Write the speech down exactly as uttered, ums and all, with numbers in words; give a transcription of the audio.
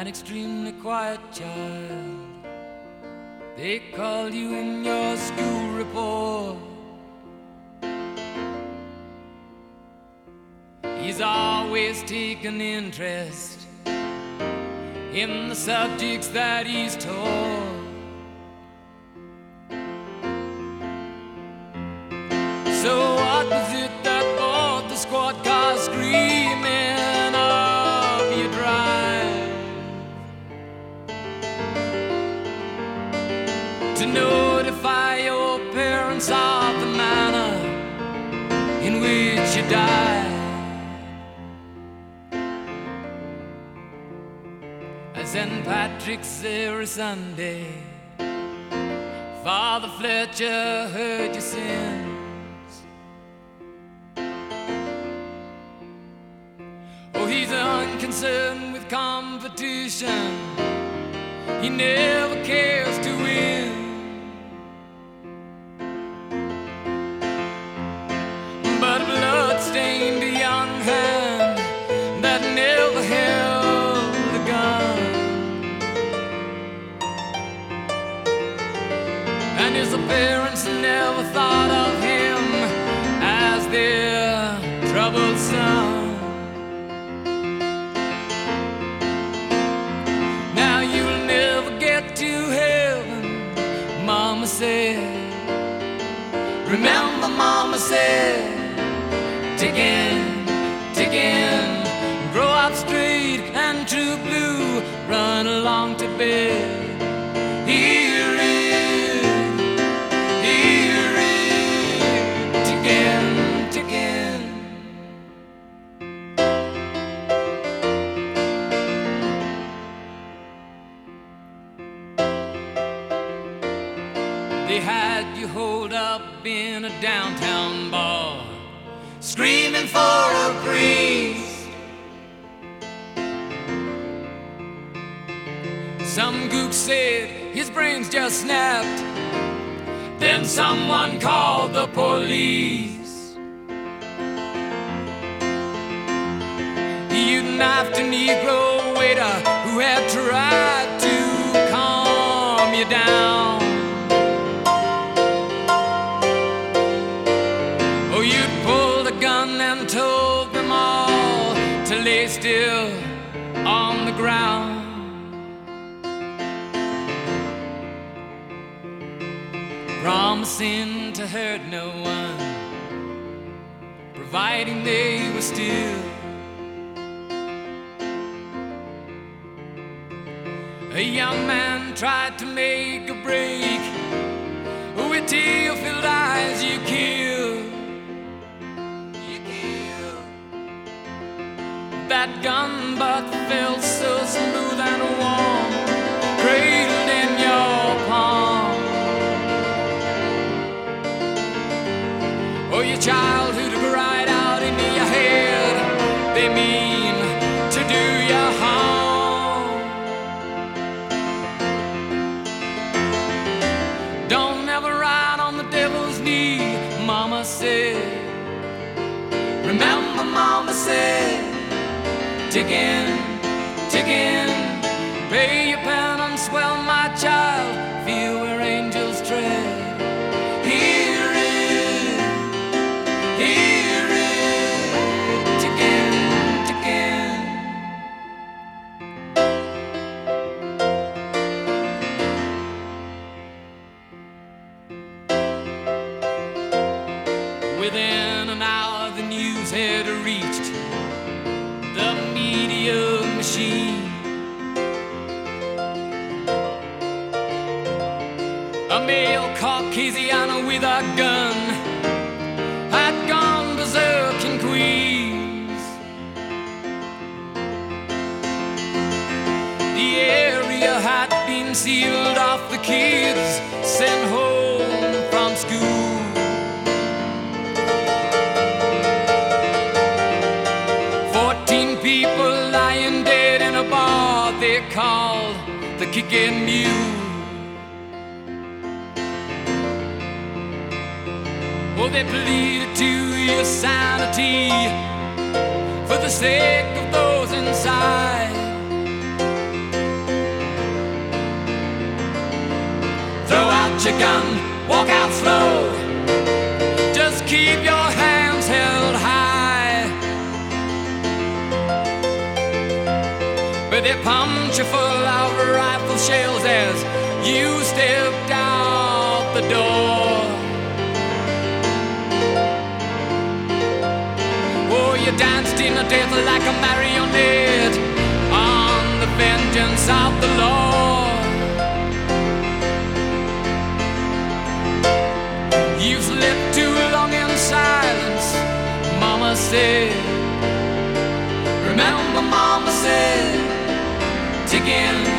an extremely quiet child. They call you in your school report. He's always taken interest in the subjects that he's taught. So what was it that brought the squad car screaming up your drive? To notify your parents of the manner in which you died. At Saint Patrick's every Sunday, Father Fletcher heard your sins. Oh, he's unconcerned with competition. He never cares to win. But a blood-stained young hand that never held a gun, and his parents never thought of him as their troubled son. Now you'll never get to heaven, Mama said. Remember, Mama said, dig in, dig in, grow up straight and true blue, run along to bed. Hear it, hear it, dig in, dig in. They had you hold up in a downtown bar, screaming for a priest. Some gook said his brains just snapped. Then someone called the police. You knifed a Negro waiter who had tried to calm you down. Oh, you'd pulled a gun and told them all to lay still on the ground. Promising to hurt no one, providing they were still. A young man tried to make a break. With tear-filled eyes you killed. You killed. That gun butt felt so smooth and warm, cradled in your palm. Oh, your childhood right out into your head. They mean to do you harm. Don't ever ride on the devil's knee, Mama said. Remember, Mama said, dig in, dig in, pay your penance well, my child, feel where angels tread. Hear it, hear it, dig in, dig in. Within an hour the news had reached the media machine. A male Caucasian with a gun had gone berserk in Queens. The area had been sealed off, the kids sent home from school. Fourteen people lying dead in a bar they called the Kicking Mule. Oh, they pleaded to your sanity for the sake of those inside. your gun, walk out slow. Just keep your hands held high. But they pumped you full of rifle shells as you stepped out the door. Oh, you danced in the death like a marionette on the vengeance of the Lord. You slept too long in silence, Mama said. Remember, Mama said, ticking